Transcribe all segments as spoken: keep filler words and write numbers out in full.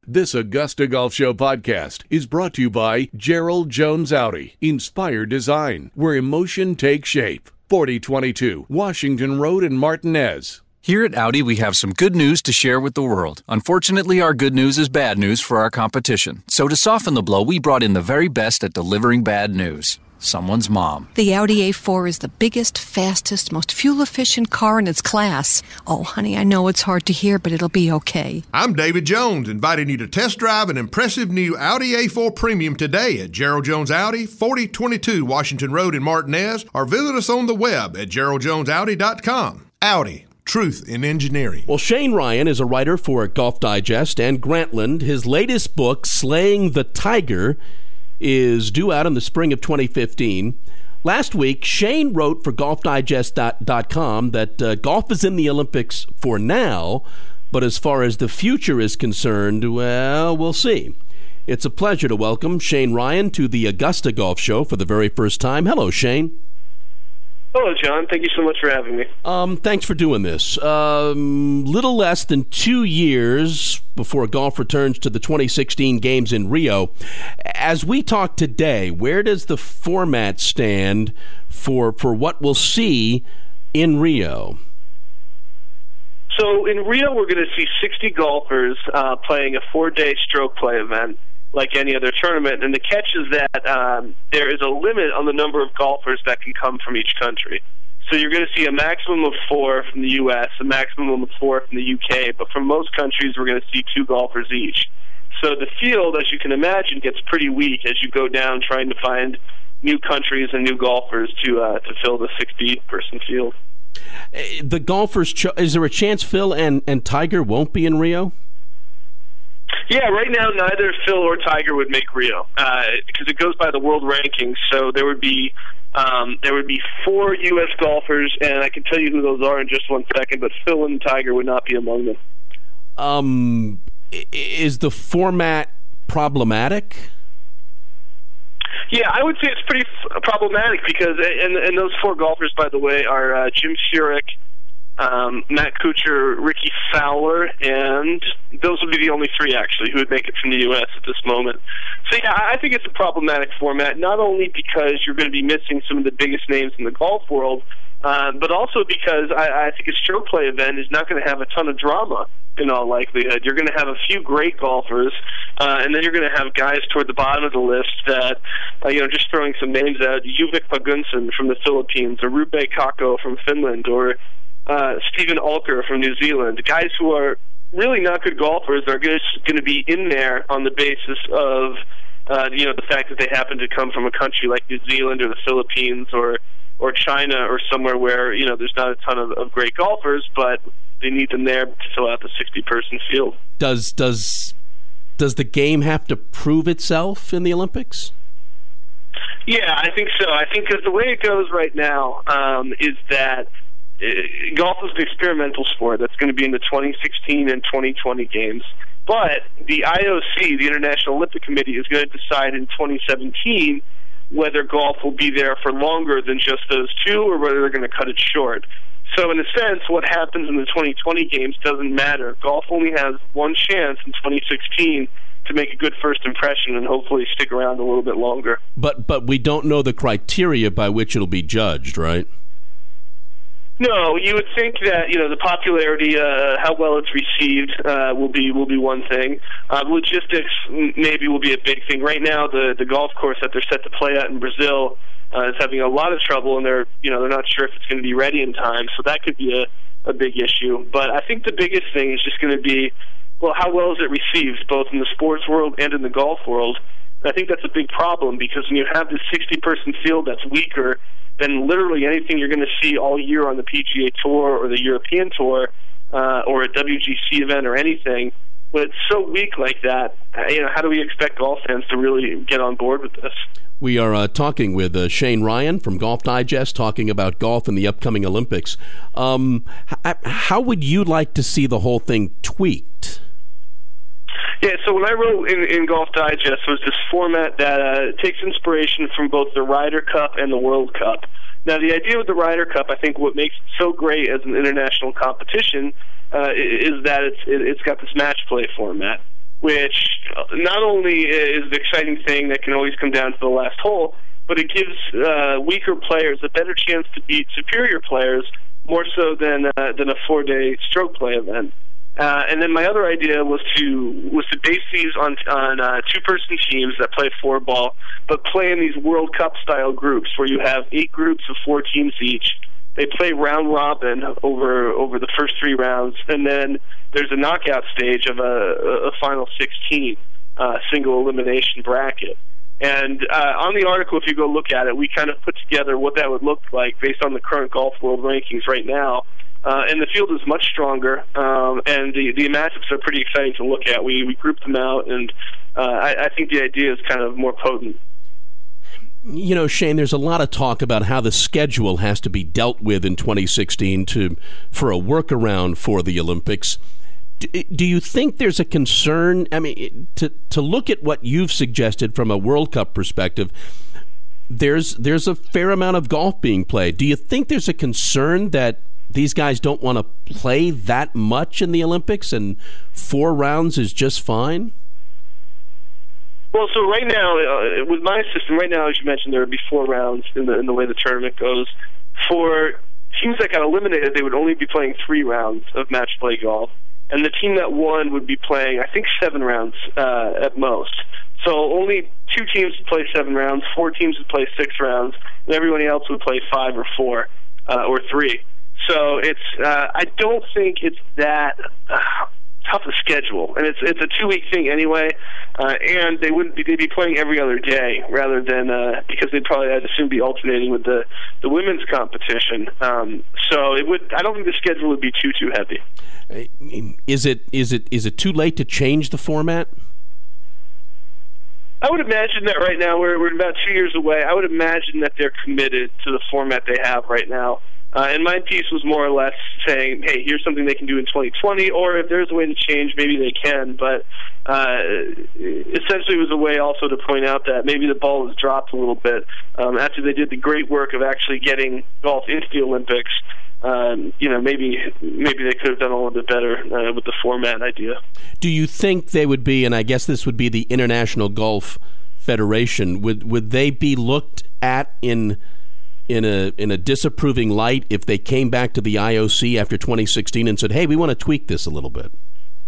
This Augusta Golf Show podcast is brought to you by Gerald Jones Audi. Inspired design, where emotion takes shape. forty twenty-two Washington Road in Martinez. Here at Audi, we have some good news to share with the world. Unfortunately, our good news is bad news for our competition. So to soften the blow, we brought in the very best at delivering bad news. Someone's mom. The Audi A four is the biggest, fastest, most fuel-efficient car in its class. Oh, honey, I know it's hard to hear, but it'll be okay. I'm David Jones, inviting you to test drive an impressive new Audi A four Premium today at Gerald Jones Audi, forty twenty-two Washington Road in Martinez, or visit us on the web at gerald jones audi dot com. Audi. Truth in engineering. Well, Shane Ryan is a writer for Golf Digest and Grantland. His latest book, Slaying the Tiger, is due out in the spring of twenty fifteen. Last week, Shane wrote for golf digest dot com that uh, golf is in the Olympics for now, but as far as the future is concerned, well, we'll see. It's a pleasure to welcome Shane Ryan to the Augusta Golf Show for the very first time. Hello, Shane. Hello, John. Thank you so much for having me. Um, thanks for doing this. Um, little less than two years before golf returns to the twenty sixteen games in Rio. As we talk today, where does the format stand for for what we'll see in Rio? So in Rio, we're going to see sixty golfers uh, playing a four-day stroke play event like any other tournament, and the catch is that um, there is a limit on the number of golfers that can come from each country. So you're going to see a maximum of four from the U S, a maximum of four from the U K, but from most countries we're going to see two golfers each. So the field, as you can imagine, gets pretty weak as you go down trying to find new countries and new golfers to uh, to fill the sixty-person field. The golfers, cho- is there a chance Phil and, and Tiger won't be in Rio? Yeah, right now neither Phil or Tiger would make Rio uh, because it goes by the world rankings. So there would be um, there would be four U S golfers, and I can tell you who those are in just one second. But Phil and Tiger would not be among them. Um, is the format problematic? Yeah, I would say it's pretty f- problematic because, and and those four golfers, by the way, are uh, Jim Furyk, Um, Matt Kuchar, Ricky Fowler, and those would be the only three, actually, who would make it from the U S at this moment. So, yeah, I think it's a problematic format, not only because you're going to be missing some of the biggest names in the golf world, uh, but also because I, I think a stroke play event is not going to have a ton of drama in all likelihood. You're going to have a few great golfers, uh, and then you're going to have guys toward the bottom of the list that, uh, you know, just throwing some names out, Juvik Pagunsen from the Philippines, or Rupe Kako from Finland, or Uh, Stephen Alker from New Zealand, guys who are really not good golfers are just going to be in there on the basis of, uh, you know, the fact that they happen to come from a country like New Zealand or the Philippines or or China or somewhere where, you know, there's not a ton of, of great golfers, but they need them there to fill out the sixty-person field. Does does does the game have to prove itself in the Olympics? Yeah, I think so. I think because the way it goes right now um, is that golf is an experimental sport that's going to be in the twenty sixteen and twenty twenty games. But the I O C, the International Olympic Committee, is going to decide in twenty seventeen whether golf will be there for longer than just those two or whether they're going to cut it short. So in a sense, what happens in the twenty twenty games doesn't matter. Golf only has one chance in twenty sixteen to make a good first impression and hopefully stick around a little bit longer. But but we don't know the criteria by which it'll be judged, right? No, you would think that, you know, the popularity, uh, how well it's received, uh, will be will be one thing. Uh, logistics maybe will be a big thing. Right now, the the golf course that they're set to play at in Brazil uh, is having a lot of trouble, and they're you know they're not sure if it's going to be ready in time. So that could be a, a big issue. But I think the biggest thing is just going to be, well, how well is it received, both in the sports world and in the golf world? And I think that's a big problem because when you have this sixty-person field that's weaker than literally anything you're going to see all year on the P G A Tour or the European Tour uh, or a W G C event or anything, when it's so weak like that, you know, how do we expect golf fans to really get on board with this? We are uh, talking with uh, Shane Ryan from Golf Digest, talking about golf in the upcoming Olympics. Um, h- how would you like to see the whole thing tweaked? Yeah, so when I wrote in, in Golf Digest was this format that uh, takes inspiration from both the Ryder Cup and the World Cup. Now, the idea with the Ryder Cup, I think what makes it so great as an international competition uh, is that it's it, it's got this match play format. which not only is an exciting thing that can always come down to the last hole, but it gives uh, weaker players a better chance to beat superior players, more so than uh, than a four-day stroke play event. Uh, and then my other idea was to was to base these on on uh, two-person teams that play four ball, but play in these World Cup style groups where you have eight groups of four teams each. They play round robin over over the first three rounds, and then there's a knockout stage of a, a final sixteen uh, single elimination bracket. And uh, on the article, if you go look at it, we kind of put together what that would look like based on the current golf world rankings right now. Uh, and the field is much stronger, um, and the, the matchups are pretty exciting to look at. We, we grouped them out, and uh, I, I think the idea is kind of more potent. You know, Shane, there's a lot of talk about how the schedule has to be dealt with in twenty sixteen to for a workaround for the Olympics. Do you think there's a concern? I mean, to to look at what you've suggested from a World Cup perspective, there's there's a fair amount of golf being played. Do you think there's a concern that these guys don't want to play that much in the Olympics and four rounds is just fine? Well, so right now, uh, with my system, right now, as you mentioned, there would be four rounds in the in the way the tournament goes. For teams that got eliminated, they would only be playing three rounds of match play golf. And the team that won would be playing, I think, seven rounds uh, at most. So only two teams would play seven rounds, four teams would play six rounds, and everybody else would play five or four uh, or three. So it's uh, I don't think it's that uh, tough a schedule, and it's it's a two week thing anyway. Uh, and they wouldn't be they'd be playing every other day rather than uh, because they'd probably I'd assume be alternating with the the women's competition. Um, so it would I don't think the schedule would be too too heavy. Is it is it is it too late to change the format? I would imagine that right now we're we're about two years away. I would imagine that they're committed to the format they have right now. Uh, and my piece was more or less saying, hey, here's something they can do in twenty twenty, or if there's a way to change, maybe they can. But uh, essentially it was a way also to point out that maybe the ball was dropped a little bit um, after they did the great work of actually getting golf into the Olympics. Um, you know, maybe maybe they could have done a little bit better uh, with the format idea. Do you think they would be, and I guess this would be the International Golf Federation, would would they be looked at in in a in a disapproving light if they came back to the I O C after twenty sixteen and said, hey, we want to tweak this a little bit?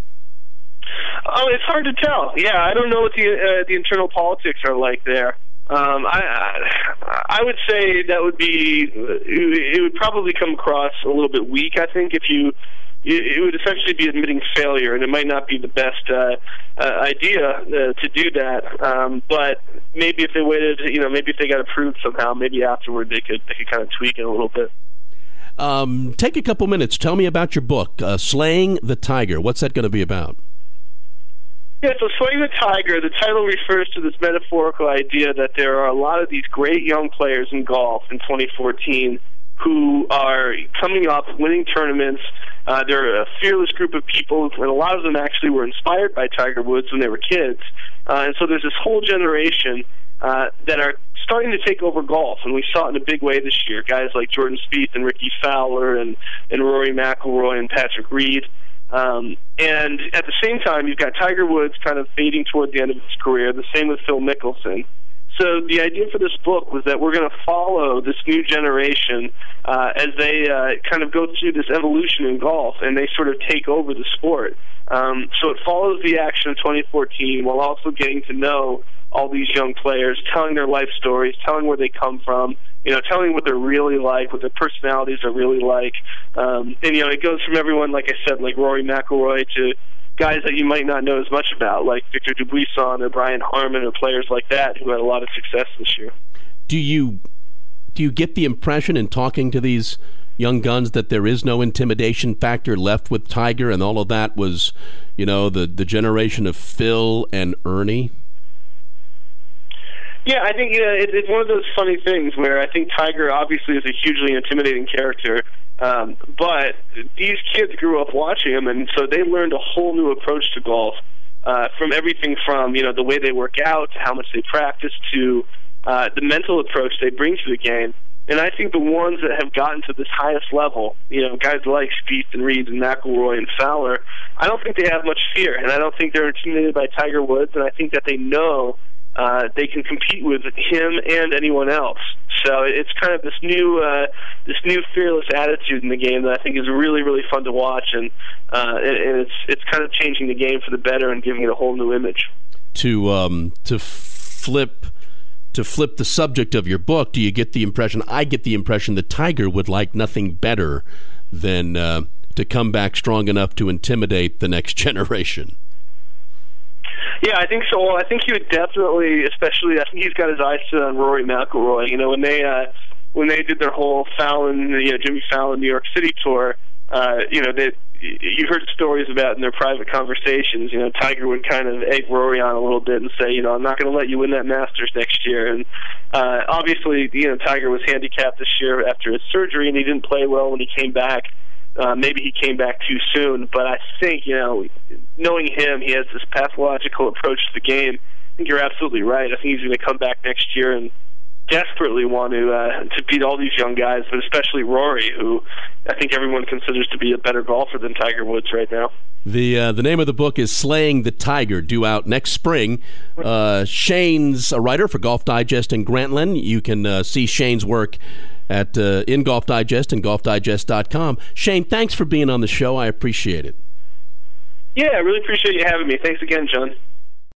Oh, it's hard to tell. Yeah, I don't know what the uh, the internal politics are like there. Um, I, I I would say that would be it would probably come across a little bit weak. I think if you it would essentially be admitting failure, and it might not be the best uh, uh, idea uh, to do that. Um, but maybe if they waited, you know, maybe if they got approved somehow, maybe afterward they could they could kind of tweak it a little bit. Um, take a couple minutes. Tell me about your book, uh, Slaying the Tiger. What's that going to be about? Yeah, so Slaying the Tiger, the title refers to this metaphorical idea that there are a lot of these great young players in golf in twenty fourteen who are coming up, winning tournaments. Uh, they're a fearless group of people, and a lot of them actually were inspired by Tiger Woods when they were kids. Uh, and so there's this whole generation uh, that are starting to take over golf, and we saw it in a big way this year. Guys like Jordan Spieth and Ricky Fowler and, and Rory McIlroy and Patrick Reed. Um, and at the same time, you've got Tiger Woods kind of fading toward the end of his career, the same with Phil Mickelson. So the idea for this book was that we're going to follow this new generation uh, as they uh, kind of go through this evolution in golf, and they sort of take over the sport. Um, so it follows the action of twenty fourteen while also getting to know all these young players, telling their life stories, telling where they come from, you know, telling what they're really like, what their personalities are really like. Um, and, you know, it goes from everyone, like I said, like Rory McIlroy to guys that you might not know as much about, like Victor Dubuisson or Brian Harmon or players like that who had a lot of success this year. Do you do you get the impression in talking to these young guns that there is no intimidation factor left with Tiger, and all of that was, you know, the, the generation of Phil and Ernie? Yeah, I think uh, it, it's one of those funny things where I think Tiger obviously is a hugely intimidating character, um, but these kids grew up watching him, and so they learned a whole new approach to golf, uh, from everything from, you know, the way they work out to how much they practice to uh, the mental approach they bring to the game. And I think the ones that have gotten to this highest level, you know, guys like Spieth and Reed and McIlroy and Fowler, I don't think they have much fear, and I don't think they're intimidated by Tiger Woods, and I think that they know uh, they can compete with him and anyone else. So it's kind of this new, uh, this new fearless attitude in the game that I think is really, really fun to watch, and uh, and, and it's it's kind of changing the game for the better and giving it a whole new image. To um, to flip. To flip the subject of your book, do you get the impression, I get the impression that Tiger would like nothing better than uh, to come back strong enough to intimidate the next generation? Yeah, I think so. I think he would definitely, especially, I think he's got his eyes set on Rory McIlroy. You know, when they uh, when they did their whole Fallon, you know, Jimmy Fallon New York City tour, uh, you know, they, you heard stories about in their private conversations, you know, Tiger would kind of egg Rory on a little bit and say, you know, I'm not going to let you win that Masters next year. And uh, obviously, you know, Tiger was handicapped this year after his surgery, and he didn't play well when he came back. Uh, maybe he came back too soon, but I think, you know, knowing him, he has this pathological approach to the game. I think you're absolutely right. I think he's going to come back next year and desperately want to uh, to beat all these young guys, but especially Rory, who I think everyone considers to be a better golfer than Tiger Woods right now. The uh, the name of the book is Slaying the Tiger, due out next spring. Uh, Shane's a writer for Golf Digest and Grantland. You can uh, see Shane's work at uh, in Golf Digest and golf digest dot com. Shane, thanks for being on the show. I appreciate it. Yeah, I really appreciate you having me. Thanks again, John.